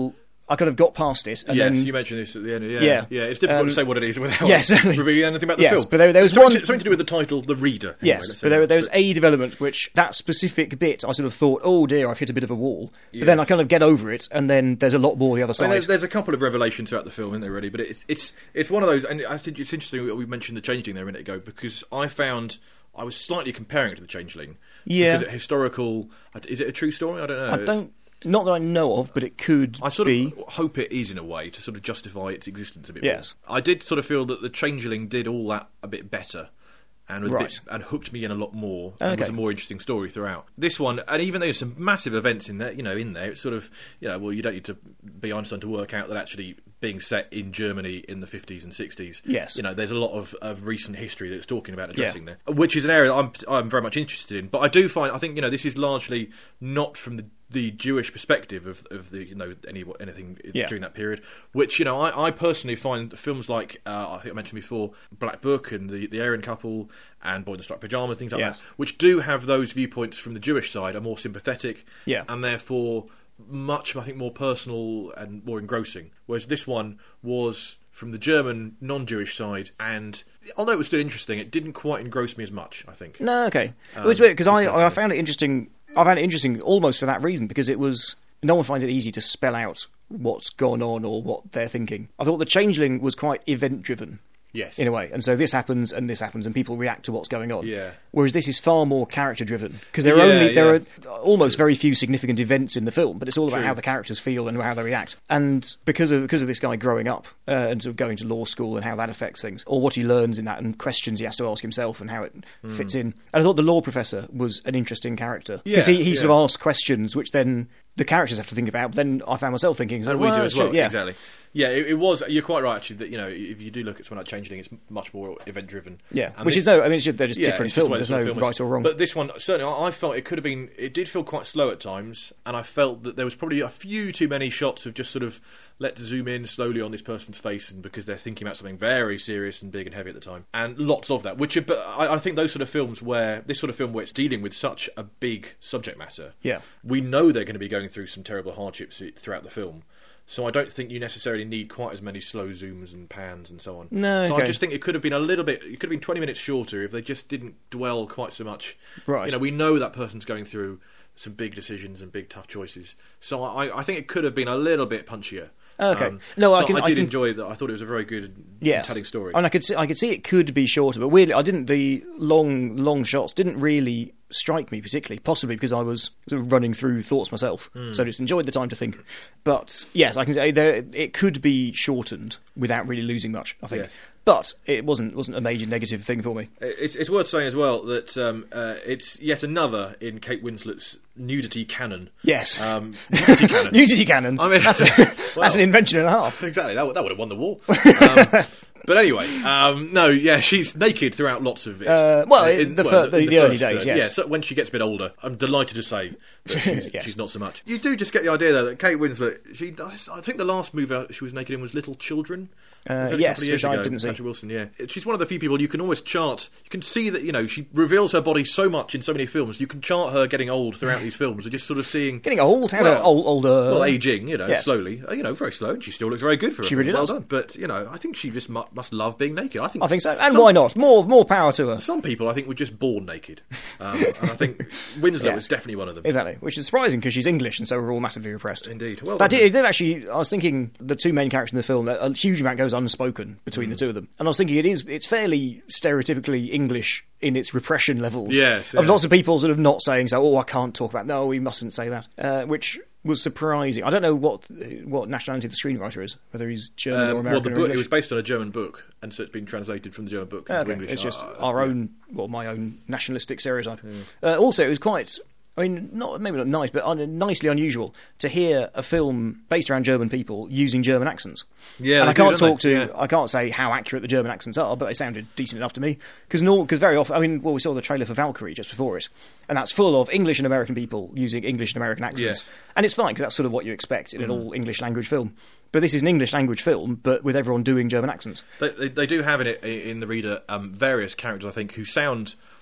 I kind of got past it. And yes, then, you mentioned this at the end. Yeah, Yeah. yeah. It's difficult Um, to say what it is without yes, revealing anything about the yes, film. but there- there was something, one- to, something to do with the title, The Reader. Anyway, Yes, let's say but there, that. there was a development which, that specific bit, I sort of thought, oh dear, I've hit a bit of a wall. But then I Yes. kind of get over it, and then there's a lot more the other I side. mean, there's, there's a couple of revelations throughout the film, isn't there, really? But it's it's it's one of those, and I think it's interesting that we mentioned the Changeling there a minute ago, because I found I was slightly comparing it to the Changeling. Yeah. Because it historical, is it a true story? I don't know. I It's- don't, not that I know of, but it could I sort be. of hope it is in a way to sort of justify its existence a bit Yes. more. I did sort of feel that the Changeling did all that a bit better. And was a Right. bit, and hooked me in a lot more, and Okay. was a more interesting story throughout. This one, and even though there's some massive events in there, you know, in there, it's sort of, you know, well, you don't need to be Einstein to work out that actually being set in Germany in the fifties and sixties, Yes. you know, there's a lot of, of recent history that's talking about addressing Yeah. there, which is an area that I'm I'm very much interested in. But I do find, I think, you know, this is largely not from the the Jewish perspective of, of the you know any anything Yeah. during that period, which you know I, I personally find films like uh, I think I mentioned before Black Book and the the Aryan Couple and Boy in the Striped Pajamas, things like Yes. that, which do have those viewpoints from the Jewish side, are more sympathetic, Yeah. and therefore much I think more personal and more engrossing. Whereas this one was from the German non-Jewish side, and although it was still interesting, it didn't quite engross me as much. I think. No, okay. Um, it was weird because I, just I personally. found it interesting. I found it interesting almost for that reason because it was no one finds it easy to spell out what's gone on or what they're thinking. I thought the Changeling was quite event driven. Yes. In a way, and so this happens and this happens, and people react to what's going on. Yeah. Whereas this is far more character driven because there are Yeah, only there yeah. are almost very few significant events in the film, but it's all about True. how the characters feel and how they react. And because of because of this guy growing up uh, and sort of going to law school and how that affects things, or what he learns in that, and questions he has to ask himself and how it Hmm. fits in. And I thought the law professor was an interesting character because Yeah, he, he sort yeah. of asks questions which then the characters have to think about. But then I found myself thinking, And well, we do that's as well, true, yeah. exactly. Yeah, it, it was. You're quite right, actually. That you know, if you do look at something like Changeling, it's much more event driven. Yeah, which is no, I mean, it's just, they're just different films. There's no right or wrong. But this one, certainly, I, I felt it could have been. It did feel quite slow at times, and I felt that there was probably a few too many shots of just sort of let's zoom in slowly on this person's face, and because they're thinking about something very serious and big and heavy at the time, and lots of that. Which, are, but I, I think those sort of films where this sort of film where it's dealing with such a big subject matter, Yeah. we know they're going to be going through some terrible hardships throughout the film. So I don't think you necessarily need quite as many slow zooms and pans and so on. No, so okay. I just think it could have been a little bit. It could have been twenty minutes shorter if they just didn't dwell quite so much. Right. You know, we know that person's going through some big decisions and big tough choices. So I, I think it could have been a little bit punchier. Okay. No, I but can- I I did can- enjoy that. I thought it was a very good Yes. telling story. And I could see, I could see it could be shorter, but weirdly, I didn't. The long, long shots didn't really strike me particularly. Possibly because I was sort of running through thoughts myself, Hmm. so I just enjoyed the time to think. But yes, I can say there it could be shortened without really losing much. I think. Yes. But it wasn't wasn't a major negative thing for me. It's, it's worth saying as well that um, uh, it's yet another in Kate Winslet's nudity canon. Yes. Um, nudity canon. Nudity cannon. I mean, that's, a, well, that's an invention and a half. Exactly, that would, that would have won the war. Um, but anyway, um, no, yeah, she's naked throughout lots of it. Uh, well, in the fir- the- in the early first, days, uh, yes. Yeah, so when she gets a bit older, I'm delighted to say that she's, Yes. she's not so much. You do just get the idea, though, that Kate Winslet, she, I think the last movie she was naked in was Little Children. Uh, It was only a yes, couple of years which I ago, didn't see. Patrick Wilson, yeah. She's one of the few people you can almost chart. You can see that, you know, she reveals her body so much in so many films. You can chart her getting old throughout these films and just sort of seeing. Getting old, how Well, old, older. Well, aging, you know, Yes. slowly, uh, you know, very slow, and she still looks very good for her. She really well does. done. But you know, I think she just mu- must love being naked. I think. I think so, and some, why not? More, more power to her. Some people, I think, were just born naked, um, and I think Winslet Yes. was definitely one of them. Exactly, which is surprising because she's English and so we're all massively repressed. Indeed. Well But done. it, it did actually. I was thinking the two main characters in the film, a huge amount goes unspoken between Mm. the two of them, and I was thinking it is it's fairly stereotypically English in its repression levels. Yes, of yeah. lots of people sort of not saying so. Oh, I can't talk about. No, we mustn't say that. Uh, which was surprising. I don't know what what nationality the screenwriter is, whether he's German or Um, well, American the or book English. it was based on a German book, and so it's been translated from the German book into Okay, English. it's just Uh, our yeah. own, well, my own nationalistic stereotype. Uh, also, it was quite, I mean, not maybe not nice, but un- nicely unusual to hear a film based around German people using German accents. Yeah, and they I can't do, don't talk they? to, Yeah. I can't say how accurate the German accents are, but they sounded decent enough to me. Because because very often, I mean, well, we saw the trailer for Valkyrie just before it, and that's full of English and American people using English and American accents, Yes. and it's fine because that's sort of what you expect in an all English language film. But this is an English language film, but with everyone doing German accents. They, they, they do have in it in the reader um, various characters, I think, who sound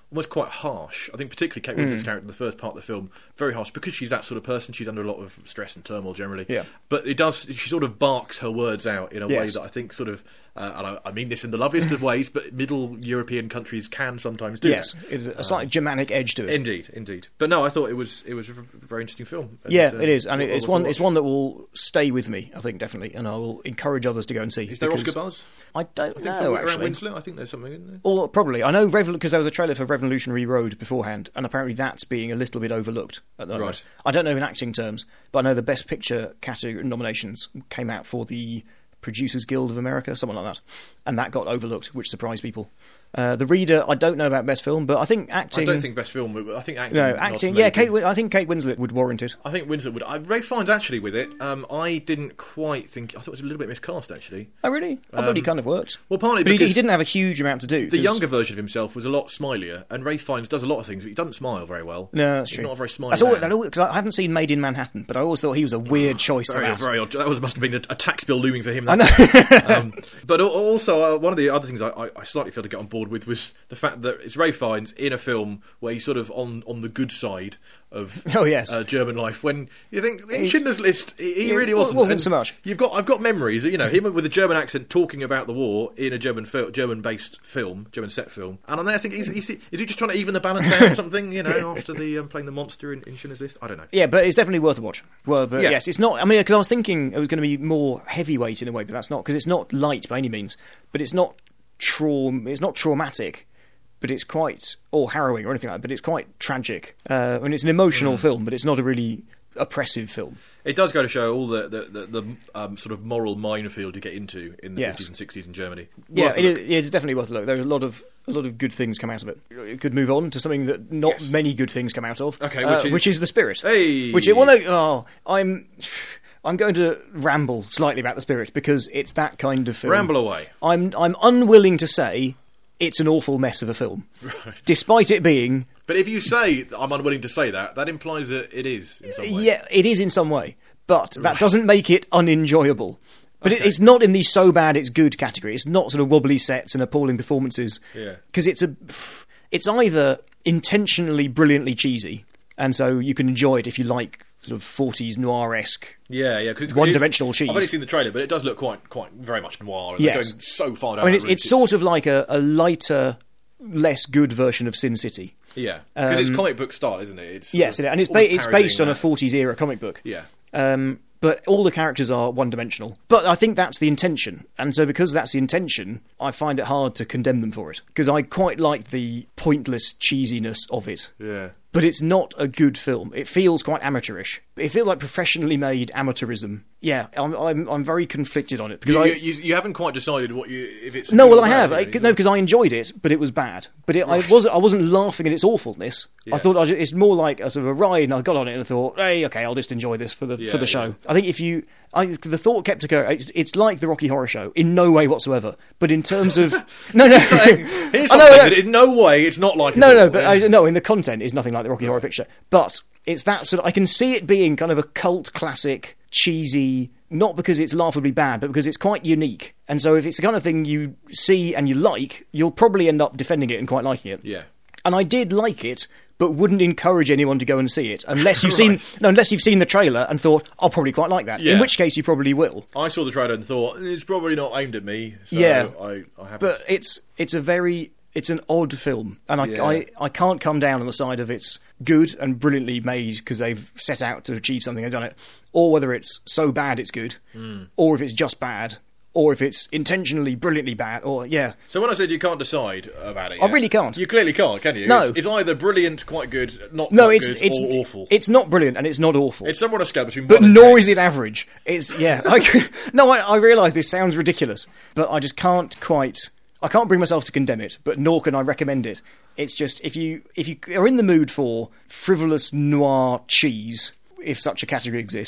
almost quite harsh. I think particularly Kate Winslet's mm. character in the first part of the film, very harsh, because she's that sort of person. She's under a lot of stress and turmoil generally. Yeah. But it does, she sort of barks her words out in a yes. way that I think sort of, uh, and I, I mean this in the loveliest of ways, but middle European countries can sometimes do yes. that. Yes, it's a slightly um, Germanic edge to it. Indeed, indeed. But no, I thought it was it was a very interesting film. And, yeah, uh, it is, and well, it's one it's one that will stay with me, I think, definitely, and I will encourage others to go and see. Is there Oscar buzz? I don't I think know, around actually. Winslet, I think there's something in there. Or probably. I know because there was a trailer for Revolutionary Road beforehand, and apparently that's being a little bit overlooked at the moment. Right. I don't know in acting terms, but I know the Best Picture category nominations came out for the Producers Guild of America, something like that, and that got overlooked, which surprised people. Uh, the Reader, I don't know about Best Film, but I think acting... I don't think Best Film, but I think acting... No, acting, yeah, Kate, I think Kate Winslet would warrant it. I think Winslet would. I, Ray Fiennes actually with it. Um, I didn't quite think... I thought it was a little bit miscast, actually. Oh, really? I um, thought he kind of worked. Well, partly but because... He, he didn't have a huge amount to do. The younger version of himself was a lot smilier, and Ray Fiennes does a lot of things, but he doesn't smile very well. No, that's He's true. not a very smiley That's all, man. that all, cause I haven't seen Made in Manhattan, but I always thought he was a weird oh, choice very, for that. Very odd. That was, must have been a, a tax bill looming for him. That I know. um, but also, uh, one of the other things I, I, I slightly failed to get on board with was the fact that it's Ray Fiennes in a film where he's sort of on, on the good side of oh, yes. uh, German life. When you think in Schindler's List, he, he yeah, really wasn't. wasn't and so much. You've got I've got memories, you know, him with a German accent talking about the war in a German fil- German based film, German set film, and I'm there thinking, is, is, is he just trying to even the balance out or something? You know, after the um, playing the monster in, in Schindler's List, I don't know. Yeah, but it's definitely worth a watch. Well, but yeah. yes, it's not. I mean, because I was thinking it was going to be more heavyweight in a way, but that's not, because it's not light by any means, but it's not traum. It's not traumatic. But it's quite, or harrowing or anything like that, but it's quite tragic. Uh, I mean, it's an emotional mm. film, but it's not a really oppressive film. It does go to show all the the, the, the um, sort of moral minefield you get into in the yes. fifties and sixties in Germany. Yeah, it is, it's definitely worth a look. There's a lot of a lot of good things come out of it. It could move on to something that not yes. many good things come out of. Okay, uh, which is which is The Spirit. Hey, which is, well, no, oh, I'm. I'm going to ramble slightly about The Spirit because it's that kind of film. Ramble away. I'm I'm unwilling to say it's an awful mess of a film, right. despite it being. But if you say I'm unwilling to say that, that implies that it is in some way. Yeah, it is in some way, but that right. doesn't make it unenjoyable. But okay. it, it's not in the so bad it's good category. It's not sort of wobbly sets and appalling performances. Yeah, because it's a, it's either intentionally brilliantly cheesy, and so you can enjoy it if you like sort of forties noir-esque. Yeah, yeah, because one-dimensional cheese. I've only seen the trailer, but it does look quite, quite very much noir. And yes. they're going so far down. I mean, it's, route, it's sort of like a, a lighter, less good version of Sin City. Yeah, because um, it's comic book style, isn't it? It's yes, and it's ba- it's based on a forties era comic book. Yeah. Um, but all the characters are one-dimensional. But I think that's the intention, and so because that's the intention, I find it hard to condemn them for it because I quite like the pointless cheesiness of it. Yeah. But it's not a good film. It feels quite amateurish. It feels like professionally made amateurism. Yeah, I'm I'm, I'm very conflicted on it because you, I you, you haven't quite decided what you if it's no. Well, I bad, have really, I, no because I enjoyed it, but it was bad. But it, right. I wasn't I wasn't laughing at its awfulness. Yeah. I thought I just, it's more like a sort of a ride, and I got on it and I thought, hey, okay, I'll just enjoy this for the yeah, for the show. Yeah. I think if you, I, the thought kept occurring. It's, it's like the Rocky Horror Show in no way whatsoever. But in terms of no, no, here's I something know, that in no way it's not like no, it no, all. but I, no, in the content is nothing like the Rocky Horror Picture, but it's that sort of. I can see it being kind of a cult classic, cheesy. Not because it's laughably bad, but because it's quite unique. And so if it's the kind of thing you see and you like, you'll probably end up defending it and quite liking it. Yeah. And I did like it, but wouldn't encourage anyone to go and see it unless you've right. seen no, unless you've seen the trailer and thought, I'll probably quite like that. Yeah. In which case you probably will. I saw the trailer and thought it's probably not aimed at me. So yeah, I, I haven't. But it's it's a very it's an odd film, and I, Yeah. I, I can't come down on the side of it's good and brilliantly made because they've set out to achieve something and done it, or whether it's so bad it's good, mm. or if it's just bad, or if it's intentionally brilliantly bad, or yeah. So when I said you can't decide about it, I yet, really can't. You clearly can't, can you? No. It's, it's either brilliant, quite good, not No, quite it's good, it's or awful. It's not brilliant and it's not awful. It's somewhat a scale between but one and nor ten. is it average. It's yeah. I, no, I, I realise this sounds ridiculous, but I just can't quite. I can't bring myself to condemn it, but nor can I recommend it. It's just if you if you are in the mood for frivolous noir cheese, if such a category exists,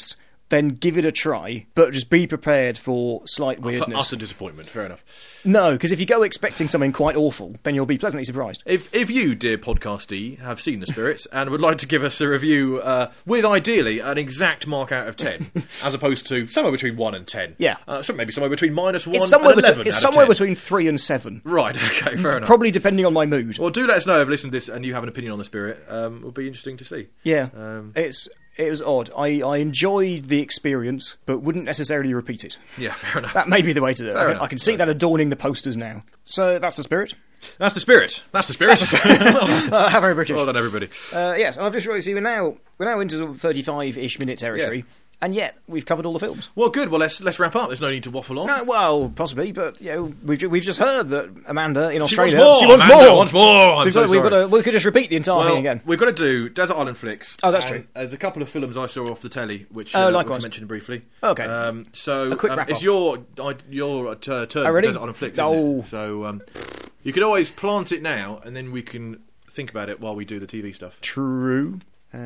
then give it a try, but just be prepared for slight weirdness. For utter disappointment, fair enough. No, because if you go expecting something quite awful, then you'll be pleasantly surprised. If if you, dear podcastee, have seen The Spirit and would like to give us a review uh, with ideally an exact mark out of ten, as opposed to somewhere between one and ten. Yeah. Uh, so maybe somewhere between minus one It's somewhere, and between, eleven. it's out of somewhere ten. between three and seven. Right, okay, fair enough. Probably depending on my mood. Well, do let us know if you listen to this and you have an opinion on The Spirit. Um, it will be interesting to see. Yeah, Um, it's it was odd. I, I enjoyed the experience, but wouldn't necessarily repeat it. Yeah, fair enough. That may be the way to do it. Fair I can, enough, I can see fair that adorning the posters now. So that's The Spirit. That's The Spirit. That's The Spirit. Uh, how very British. Well done, everybody. Uh, yes, and I've just realised, see, we're now we're now into the thirty-five-ish minute territory, Yeah. and yet we've covered all the films. Well, good. Well, let's let's wrap up. There's no need to waffle on. No, well, possibly, but you know, we've ju- we've just heard that Amanda in She Australia wants more. she wants Amanda more. wants more. I'm So we've so got, we've got sorry. to, we could just repeat the entire Well, thing again. we've got to do Desert Island Flicks. Oh, that's and true. There's a couple of films I saw off the telly, which Oh, uh, we likewise. can mention briefly. Okay. Um, so A quick um, wrap it's up. your I, your uh, turn Oh, for really? Desert Island Flicks. isn't Oh. it? So um, you could always plant it now, and then we can think about it while we do the T V stuff. True.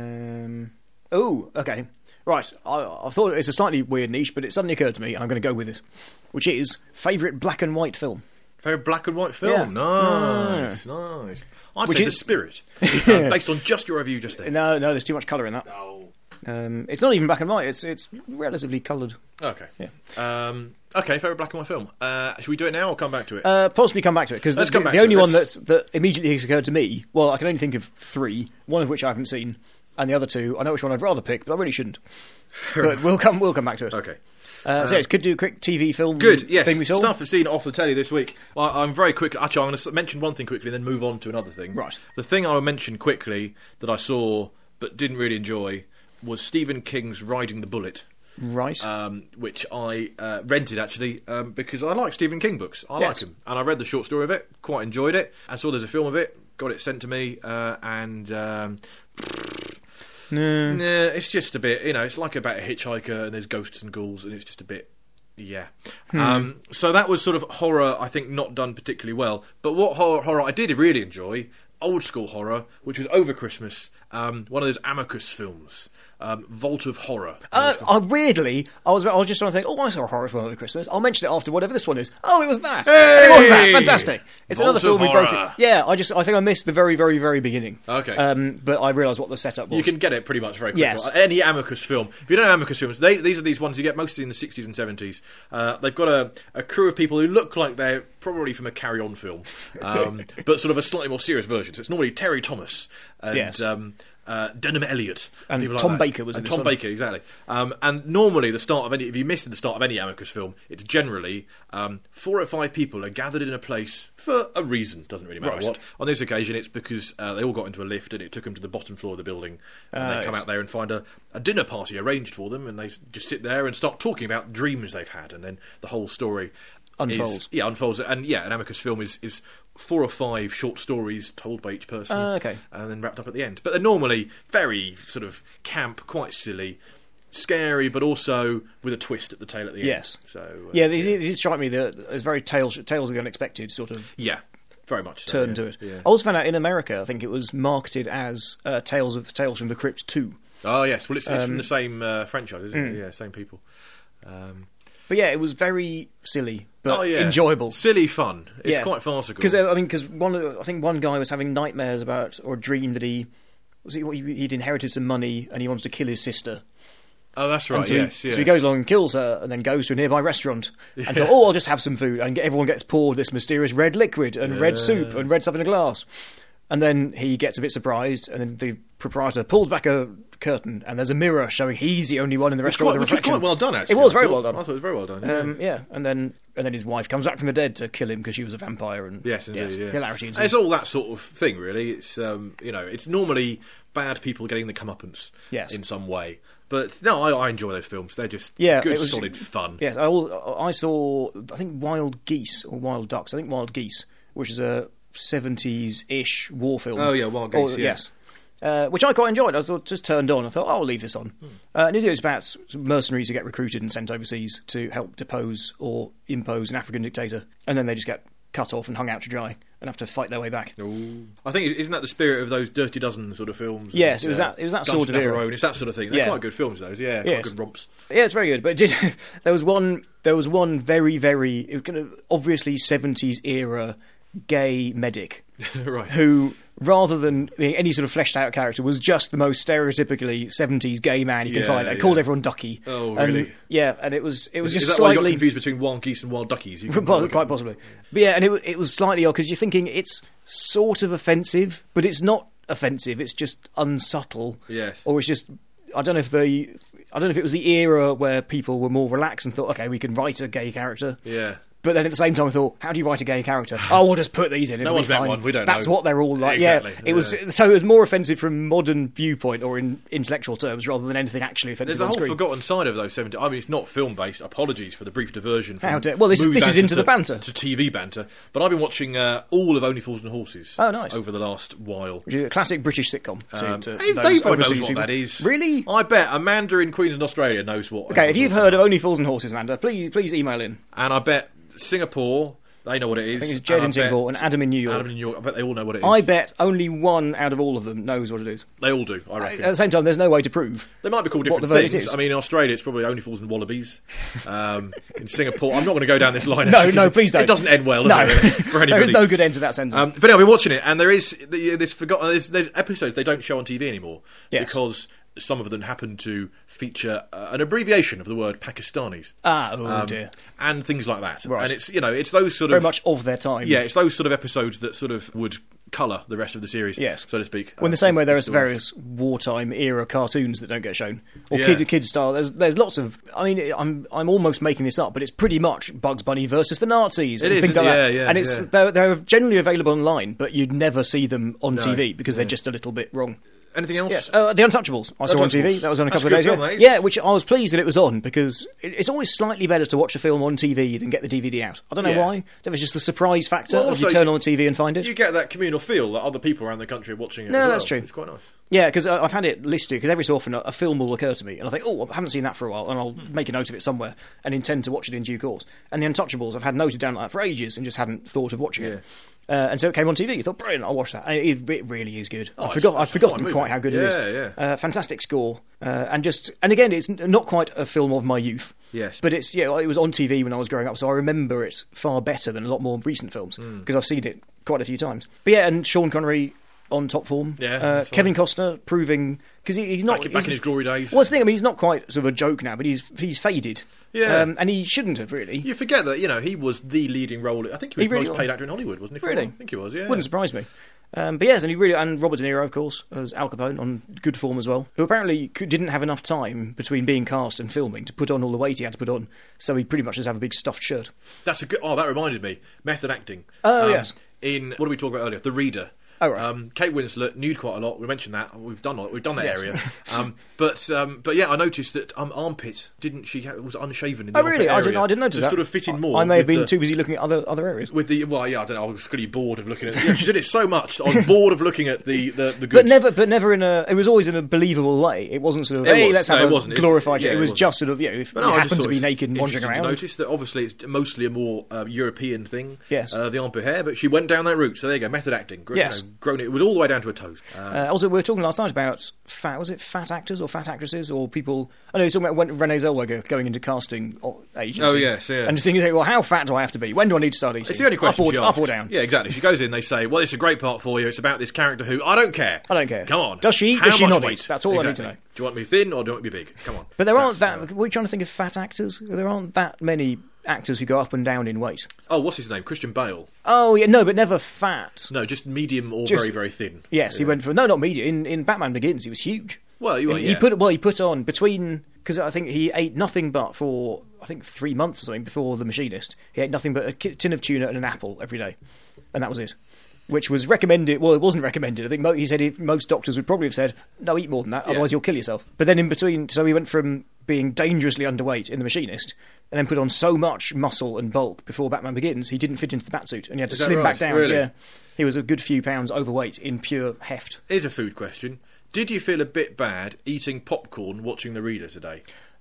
Um, oh, okay. Right, I, I thought it's a slightly weird niche, but it suddenly occurred to me, and I'm going to go with it, which is favourite black and white film. Favorite black and white film. Yeah. Nice, nice. I'd Which say is- The Spirit, uh, based on just your review just then. No, no, there's too much colour in that. Oh. Um, it's not even black and white. It's it's relatively coloured. Okay. Yeah. Um, okay. Favorite black and white film. Uh, should we do it now or come back to it? Uh, possibly come back to it because the, Let's come back the to only it. one Let's- that's, that immediately has occurred to me. Well, I can only think of three. One of which I haven't seen, and the other two I know which one I'd rather pick, but I really shouldn't. But we'll come we'll come back to it. Okay. Uh, so yes, could do a quick T V film. Good, yes. Thing we saw. Stuff I've seen off the telly this week. Well, I'm very quick. Actually, I'm going to mention one thing quickly and then move on to another thing. Right. The thing I will mention quickly that I saw but didn't really enjoy was Stephen King's Riding the Bullet. Right. Um, which I uh, rented actually um, because I like Stephen King books. I Yes. like them, and I read the short story of it. Quite enjoyed it. I saw there's a film of it. Got it sent to me, uh, and um, no. nah, it's just a bit. You know, it's like about a hitchhiker, and there's ghosts and ghouls, and it's just a bit. Yeah. Hmm. Um, so that was sort of horror. I think not done particularly well. But what horror, horror I did really enjoy. Old school horror, which was over Christmas, um, one of those Amicus films, um, Vault of Horror. Uh, I weirdly, I was I was just trying to think. Oh, I saw a horror film over Christmas. I'll mention it after whatever this one is. Oh, it was that. Hey! It was that. Fantastic. It's Vault another film of we both. Horror. Yeah, I just I think I missed the very very very beginning. Okay. Um, but I realised what the setup was. You can get it pretty much very quickly. Yes. Any Amicus film. If you know Amicus films, they, these are these ones you get mostly in the sixties and seventies. Uh, they've got a, a crew of people who look like they're probably from a Carry On film, um, but sort of a slightly more serious version. So it's normally Terry Thomas and Yes. um, uh, Denham Elliott. And people like Tom that. Baker was in and this Tom one. Baker, exactly. Um, and normally the start of any, if you miss the start of any Amicus film, it's generally um, four or five people are gathered in a place for a reason. Doesn't really matter Right. what. On this occasion, it's because uh, they all got into a lift and it took them to the bottom floor of the building. And Ah, they come yes. out there and find a, a dinner party arranged for them, and they s- just sit there and start talking about dreams they've had, and then the whole story Unfolds. Is, yeah, unfolds. And yeah, an Amicus film is, is four or five short stories told by each person, Ah, okay. and then wrapped up at the end. But they're normally very sort of camp, quite silly, scary, but also with a twist at the tail at the end. Yes. So uh, Yeah, it, it did strike me that it's very tales tales of the unexpected sort of yeah, very much so, turn yeah, to it. Yeah. I also found out in America, I think it was marketed as uh, Tales of Tales from the Crypt two. Oh yes, well it's, it's from Um, the same uh, franchise, isn't it? Yeah, same people. Um, But yeah, it was very silly, but oh yeah, enjoyable. silly fun. It's Yeah. quite farcical. Because uh, I mean, because one, of- I think one guy was having nightmares about or a dream that he was he, he- he'd inherited some money and he wants to kill his sister. oh, that's right. And so, yes, he, yeah. so he goes along and kills her, and then goes to a nearby restaurant and thought, "Oh, I'll just have some food." And everyone gets poured this mysterious red liquid and red soup and red stuff in a glass. And then he gets a bit surprised, and then the proprietor pulls back a curtain, and there's a mirror showing he's the only one in the Which, restaurant quite, with which a was reflection. quite well done, actually. It was I very thought- well done. I thought it was very well done. yeah. Um, yeah, and then and then his wife comes back from the dead to kill him because she was a vampire. And Yes, indeed. yes, yeah. hilarity. It's ensues. all that sort of thing, really. It's um, you know, it's normally bad people getting the comeuppance Yes. in some way. But no, I, I enjoy those films. They're just Yeah, good, it was- solid fun. Yes, I, al- I saw I think Wild Geese or Wild Ducks. I think Wild Geese, which is a seventies-ish war film. Oh, yeah, Wild Or- Geese, yeah. Yes. Uh, which I quite enjoyed. I thought just turned on. I thought, oh, I'll leave this on. Hmm. Uh, and it was about mercenaries who get recruited and sent overseas to help depose or impose an African dictator, and then they just get cut off and hung out to dry. and have to fight their way back. Ooh. I think isn't that the spirit of those Dirty Dozen sort of films? Yes, and, it was uh, that. It was that Guns sort of era. Navarone, it's that sort of thing. They're Yeah. quite good films, those. Yeah, quite Yes. good romps. Yeah, it's very good. But it did, there was one. There was one very, very it was kind of obviously seventies era gay medic Right. who, rather than being any sort of fleshed out character, was just the most stereotypically seventies gay man you can Yeah, find. And yeah. called everyone Ducky. Oh, And, really? yeah, and it was it was Is just that why you got slightly confused between wild geese and wild duckies? You can Well, look quite at- possibly. But yeah, and it, wa- it was slightly odd because you're thinking it's sort of offensive, but it's not offensive. It's just unsubtle. Yes. Or it's just I don't know if the I don't know if it was the era where people were more relaxed and thought, okay, we can write a gay character. Yeah. But then at the same time, I thought, how do you write a gay character? Oh, we'll just put these in. No it'll one's be met fine. one, we don't That's know. what they're all like. Exactly, Yeah, it was yeah. so it was more offensive from modern viewpoint or in intellectual terms rather than anything actually offensive There's a on whole screen. forgotten side of those seventies. I mean, it's not film based. Apologies for the brief diversion. From How dare- well, this- movie this is banter into to, the banter. to T V banter. But I've been watching uh, all of Only Fools and Horses. Oh, nice. Over the last while. Which is a classic British sitcom. To, Um, to Dave, those Dave knows overseas what people. that is. Really? I bet a Mandarin Queensland Australia knows what. Okay, Only if you've Fools heard and of Only Fools and Horses, Amanda, please please email in. And I bet Singapore, they know what it is. I think it's Jed And in I Singapore bet and Adam in New York. Adam in New York. I bet they all know what it is. I bet only one out of all of them knows what it is. They all do, I reckon. At the same time, there's no way to prove. They might be called what different the verdict things. is. I mean, in Australia, it's probably Only Fools and Wallabies. Um, in Singapore, I'm not going to go down this line. No, actually, 'cause no, it- please don't. It doesn't end well, does No, it, really, for anybody. there is no good end to that sentence. Um, but anyway, I've been watching it, and there is the, this forgotten. There's, there's episodes they don't show on T V anymore Yes. because some of them happen to feature uh, an abbreviation of the word Pakistanis. ah, oh Um, dear. and things like that. Right. And it's you know it's those sort Very of much of their time. yeah, it's those sort of episodes that sort of would colour the rest of the series, Yes. so to speak. Well, in the Uh, same way, there are it's the various wartime era cartoons that don't get shown, or Yeah. kid kid style. There's there's lots of. I mean, I'm I'm almost making this up, but it's pretty much Bugs Bunny versus the Nazis It and is, things like isn't it? that. Yeah, yeah, and it's yeah. they're, they're generally available online, but you'd never see them on No, T V because they're yeah. just a little bit wrong. Anything else? Yes, uh, The Untouchables. I saw on T V. Untouchables. That was on a That's couple a of good days film, ago. that is. Yeah, which I was pleased that it was on because it, it's always slightly better to watch a film on T V than get the D V D out. I don't know Yeah. why. That was just the surprise factor Well, of you also, turn on the T V and find it. You get that communal feel that other people around the country are watching it. No, as well. that's true. It's quite nice. Yeah, because I've had it listed, because every so often a, a film will occur to me, and I think, oh, I haven't seen that for a while, and I'll make a note of it somewhere, and intend to watch it in due course. And The Untouchables, I've had noted down like that for ages, and just hadn't thought of watching it. Uh, and so it came on T V. I thought, brilliant, I'll watch that. And it, it really is good. Oh, I it's- forgot, I've it's a forgotten fine quite movie. how good Yeah, it is. yeah. Uh, fantastic score, uh, and just, and again, it's n- not quite a film of my youth. Yes. But it's, yeah, it was on T V when I was growing up, so I remember it far better than a lot more recent films, Hmm. because I've seen it quite a few times. But yeah, and Sean Connery on top form. Yeah, uh, that's fine. Kevin Costner proving because he, he's not Back, back he's- in his glory days. well, that's the thing. I mean, he's not quite sort of a joke now, but he's he's faded. Yeah. um, and he shouldn't have really. You forget that, you know, he was the leading role. I think he was He the really most was. paid actor in Hollywood, wasn't he? for a Really? while? I think he was, yeah. Wouldn't surprise me. Um, but yes, and he really and Robert De Niro, of course, as Al Capone on good form as well. Who apparently could, didn't have enough time between being cast and filming to put on all the weight he had to put on, so he pretty much just have a big stuffed shirt. That's a good. Oh, that reminded me. Method acting. Oh, Um, yes. In what did we talk about earlier? The Reader. Oh, right. Um, Kate Winslet nude quite a lot. We mentioned that. We've done we've done that Yes. area. Um, but um, but yeah, I noticed that um, armpit didn't she ha- was unshaven in the Oh, really? armpit I didn't. area I didn't notice to that. sort of fit in I- more. I may have with been the- too busy looking at other other areas. With the well, yeah, I don't know. I was really bored of looking at. Yeah, she did it so much. I was bored of looking at the the, the goods. But never, but never in a. It was always in a believable way. It wasn't sort of. It Hey, was. let's No, have it a wasn't. It's- glorified. yeah, it it was wasn't. just sort of, you know, if But you no, I happen just to thought be it was naked and wandering interesting to around. notice that obviously it's mostly a more uh, European thing. Yes. Uh, the armpit hair, but she went down that route. So there you go, method acting. Gr- Yes. you know, grown it. It was all the way down to a toast. Uh, Uh, also, we were talking last night about fat. Was it fat actors or fat actresses or people? I know he was talking about when Renee Zellweger going into casting o- agency. Oh, yes, yeah. And just thinking, well, how fat do I have to be? When do I need to start eating? It's the only question up or, she up asks. or down? Yeah, exactly. She goes in, they say, well, it's a great part for you. It's about this character who, I don't care. I don't care. Come on. Does she eat? How Does she much not weight? eat? That's all I need to Exactly. know. Do you want me thin or do you want me big? Come on. But there aren't That's, that. uh, We're trying to think of fat actors. There aren't that many actors who go up and down in weight. oh, what's his name? Christian Bale. Oh yeah, no, but never fat. No, just medium or Just- very, very thin. Yes, he Yeah. went for no, not media. In in Batman Begins, he was huge. Well, you And yeah. he put well, he put on between because I think he ate nothing but for I think three months or something before The Machinist. He ate nothing but a ki- tin of tuna and an apple every day, and that was it. Which was recommended. Well, it wasn't recommended. I think mo- he said he, most doctors would probably have said, "No, eat more than that, Yeah. otherwise you'll kill yourself." But then in between, so he went from being dangerously underweight in The Machinist, and then put on so much muscle and bulk before Batman Begins, he didn't fit into the batsuit, and he had to Is that slim right? back down. Really? Yeah, he was a good few pounds overweight in pure heft. Here's a food question. Did you feel a bit bad eating popcorn watching The Reader today?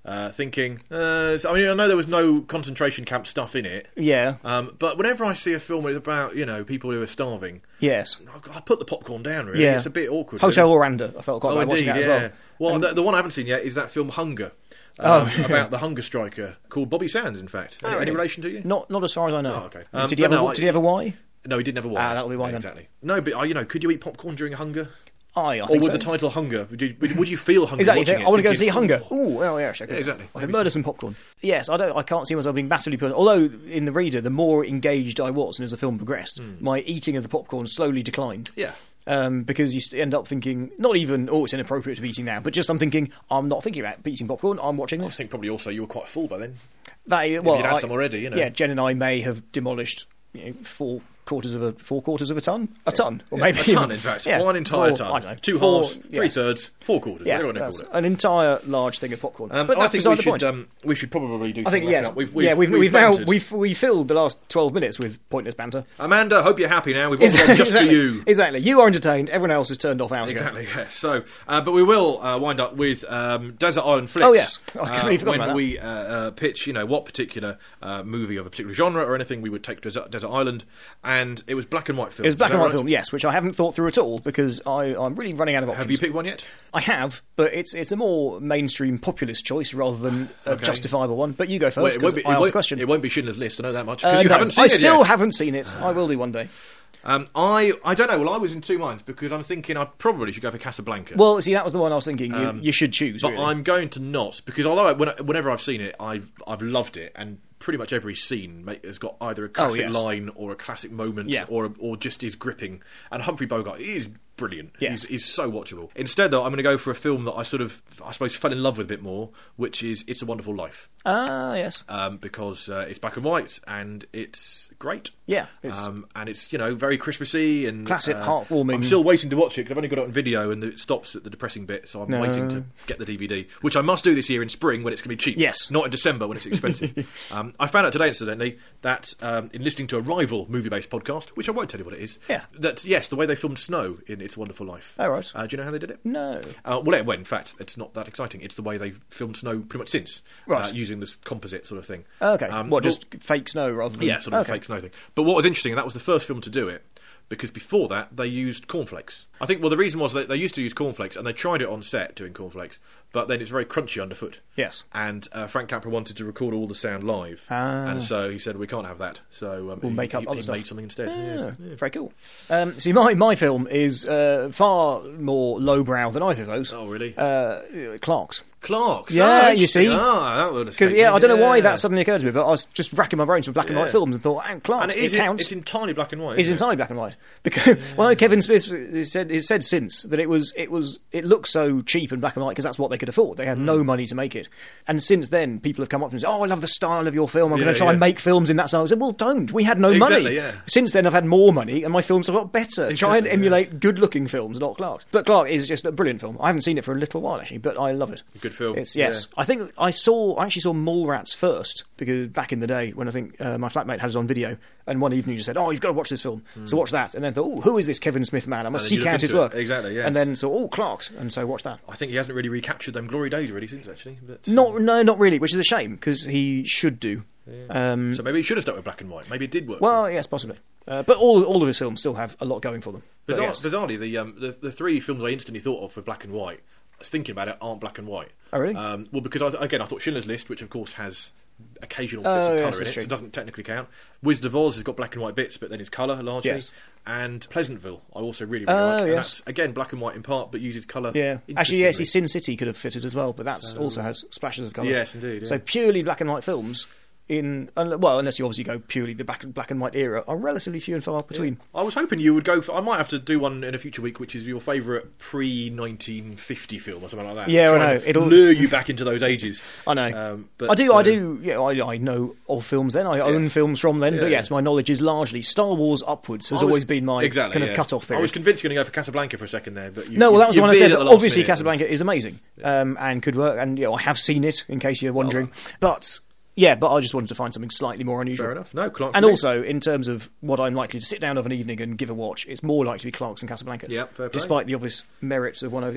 uh, thinking, uh, I mean, I know there was no concentration camp stuff in it, Yeah. um, but whenever I see a film about, you know, people who are starving, Yes. I, I put the popcorn down, really. Yeah. It's a bit awkward. Hotel really. Orlando. I felt quite Oh, bad indeed, watching that as yeah. well. Well, And- the, the one I haven't seen yet is that film Hunger. Oh. Um, about the hunger striker called Bobby Sands, in fact. Oh, Any, really? any relation to you? Not, not as far as I know. Oh, okay. Um, did he but have a no, I- Did he have a Y? No, he didn't have a why. Ah, that'll be why yeah, then. Exactly. No, but, uh, you know, could you eat popcorn during hunger? I, I Or think with so. the title Hunger? Would you, would you feel hunger Exactly. watching it? I want to go and see Thinking, Hunger. "Oh." Ooh, well, yeah, actually, I could- Yeah, exactly. I could Maybe murder so. some popcorn. Yes, I don't. I can't see myself being massively put. Although in the reader, the more engaged I was, and as the film progressed, my eating of the popcorn slowly declined. Yeah. Um, because you st- end up thinking, not even, oh, it's inappropriate to be eating now, but just I'm thinking, I'm not thinking about eating popcorn. I'm watching I this. think probably also you were quite full by then. That, well, you'd had I- some already, you know. Yeah, Jen and I may have demolished you know, four quarters of a four quarters of a ton, a ton, or Yeah, maybe a ton, even- in fact. yeah, One entire four- ton. I don't know, Two four- halves, yeah. three thirds, four quarters. Yeah, whatever they that's call it. an entire large thing of popcorn. Um, but I that's think beside we the should point. um, we should probably do. I some think wrapping yes, up. We've, we've, yeah, we've, we've, we've now bantered. we've we filled the last twelve minutes with pointless banter. Amanda, hope you're happy now. We've all gone just exactly, for you. Exactly, you are entertained. Everyone else has turned off hours ago. Exactly, yeah. So, uh, but we will uh, wind up with um, Desert Island Flicks. Oh, yes. I uh, completely forgot when about that. we uh, uh, pitch, you know, what particular uh, movie of a particular genre or anything we would take to Desert, Desert Island, and it was black and white film. It was black Is and that white right? film, yes, which I haven't thought through at all because I, I'm really running out of options. Have you picked one yet? I have, but it's it's a more mainstream populist choice rather than a Okay. justifiable one. But you go Well, first it won't because be. I It asked the won't, question. it won't be Schindler's List. I know that much Uh, because you no, haven't seen I it still yet. haven't seen it. I will do one day. Um, I I don't know. Well, I was in two minds because I'm thinking I probably should go for Casablanca. Well, see, that was the one I was thinking. You, Um, you should choose. But really. I'm going to not because although I, when, whenever I've seen it, I've I've loved it, and pretty much every scene ma- has got either a classic Oh, yes. line or a classic moment, Yeah. or or just is gripping. And Humphrey Bogart is brilliant. Yes. He's, he's so watchable. Instead, though, I'm going to go for a film that I sort of I suppose fell in love with a bit more, which is It's a Wonderful Life, Ah, yes. um, because uh, it's black and white and it's great. Yeah, it's- um, and it's you know very Christmassy and Classic, uh, heartwarming. I'm still waiting to watch it because I've only got it on video and it stops at the depressing bit, so I'm No. waiting to get the D V D, which I must do this year in spring when it's going to be cheap. Yes. not in December when it's expensive. um, I found out today, incidentally, that um, in listening to a rival movie-based podcast, which I won't tell you what it is, Yeah. that yes, the way they filmed snow in It's a Wonderful Life. Oh, right. Uh, do you know how they did it? No. Uh, well, it- well, in fact, it's not that exciting. It's the way they've filmed snow pretty much since, Right. uh, using this composite sort of thing. Oh, okay. Um, what, well- just fake snow rather than... yeah, sort of okay. a fake snow thing. But what was interesting, and that was the first film to do it, because before that they used cornflakes. I think, well, the reason was that they used to use cornflakes, and they tried it on set doing cornflakes, but then it's very crunchy underfoot. Yes. And uh, Frank Capra wanted to record all the sound live, Ah. and so he said, we can't have that. So um, We'll he, make up he, other he stuff. made something instead. Yeah, Yeah. very cool. Um, see, my, my film is uh, far more lowbrow than either of those. Oh, really? Uh, Clark's. Clark's. Yeah, Oh, you interesting. see. Ah, that would Because, escape yeah, me. I don't know why Yeah. that suddenly occurred to me, but I was just racking my brains for black and Yeah. white films and thought, oh, And Clark's, it it, is, counts. it's entirely black and white. It's isn't it? entirely black and white because well, I know Kevin Smith has said has said since that it was it was it looks so cheap and black and white because that's what they could afford. They had Hmm. no money to make it, and since then people have come up to me and said, "Oh, I love the style of your film. I'm Yeah, going to try yeah. and make films in that style." I said, "Well, don't. We had no money." Exactly, yeah. Since then, I've had more money, and my films have got better. try and Exactly, emulate good-looking films, not Clark's. But Clark is just a brilliant film. I haven't seen it for a little while actually, but I love it. Good film, It's yes. I think I saw I actually saw Mallrats first because back in the day when I think uh, my flatmate had it on video, and one evening he just said, "Oh, you've got to watch this film." So watch that, and then thought, "Oh, who is this Kevin Smith man? I must And then you seek look out his into work." it. Exactly, yes. And then so, oh, Clark's, and so watch that. I think he hasn't really recaptured them glory days really since, actually. But, Not no, not really, which is a shame because he should do. Um, So maybe he should have stuck with black and white. Maybe it did work. well, yes, possibly. Uh, but all all of his films still have a lot going for them. But Bizarre, yes. Bizarrely, the, um, the the three films I instantly thought of for black and white, I was thinking about it, aren't black and white. Oh, really? Um, well, because I, again, I thought Schindler's List, which of course has occasional Oh, bits of yes, colour that's in it, true. so it doesn't technically count. Wizard of Oz has got black and white bits, but then it's colour largely. Yes. And Pleasantville, I also really, really Oh, like. And yes. that's, again, black and white in part, but uses colour. Yeah, actually, yes, interestingly. see, Sin City could have fitted as well, but that also has splashes of colour. Yes, indeed, yeah. So purely black and white films, in un- well, unless you obviously go purely the black, black and white era, are relatively few and far between. I was hoping you would go for. I might have to do one in a future week, which is your favourite pre nineteen fifty film or something like that. Yeah, I Try know. and It'll- lure you back into those ages. I know. Um, but, I do. I uh, do. Yeah, I, I know of films. Then I own Yes. films from then. But Yeah. yes, my knowledge is largely Star Wars upwards. Has I was- always been my exactly, kind of yeah. cut-off period. I was convinced you were going to go for Casablanca for a second there, but you, no, well, you- that was you the one I veered said. at the last Obviously, minute. Casablanca is amazing um, and could work. And you know, I have seen it. In case you're wondering, but yeah, but I just wanted to find something slightly more unusual. Fair enough. No, Clark's And next. also, in terms of what I'm likely to sit down of an evening and give a watch, it's more likely to be Clark's and Casablanca. Yep, fair play. Despite the obvious merits of one over the other.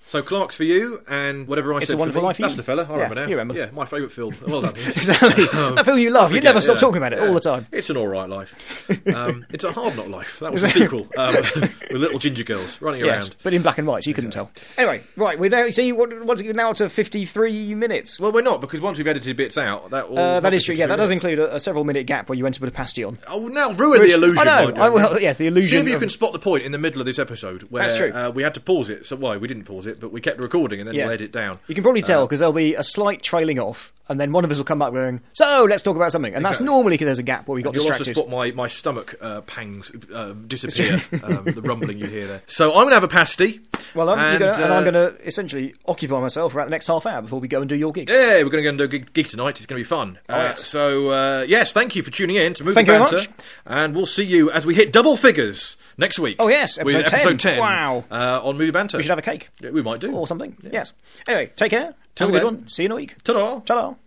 So Clark's for you, and whatever I It's said a Wonderful for me, Life for that's you. the fella. I Yeah, remember now. you remember. Yeah, my favourite film. Well done. Exactly. That film you love. You Forget, never stop yeah. talking about it Yeah. all the time. It's an all right life. Um, it's a hard not life. That was the sequel um, with little ginger girls running Yes, around. but in black and white, so you couldn't tell. Anyway, right, we're now. See, what, what's it now to fifty-three minutes? Well, we're not, because once we've edited bits out, that will. Uh, not that be is true. Yeah, that does fifty-three include a, a several-minute gap where you went to put a pasty on. minutes. Oh, now ruin Which- the illusion. I know. mind you. I, well, yes, the illusion. See if you of- can spot the point in the middle of this episode where That's true. Uh, we had to pause it. So why we didn't pause it, but we kept recording and then Yeah. we'll edit down. You can probably Uh, tell because there'll be a slight trailing off, and then one of us will come back going, "So let's talk about something." And that's Exactly. normally because there's a gap where we got You'll also distracted. spot my, my stomach uh, pangs uh, disappear, um, the rumbling you hear there. So I'm going to have a pasty. Well, I'm, and, you're gonna, and I'm uh, going to essentially occupy myself for about the next half hour before we go and do your gig. Yeah, we're going to go and do a gig, gig tonight. It's going to be fun. Oh, uh, yes. So, uh, yes, thank you for tuning in to Movie Thank you very Banter. much. And we'll see you as we hit double figures next week. Oh, yes, with episode episode ten. ten. Wow. Uh, on Movie Banter. We should have a cake Yeah, we might do. or something. Yes. Anyway, take care. Till Have a good then. one. See you in a week. Ta-da. Ta-da.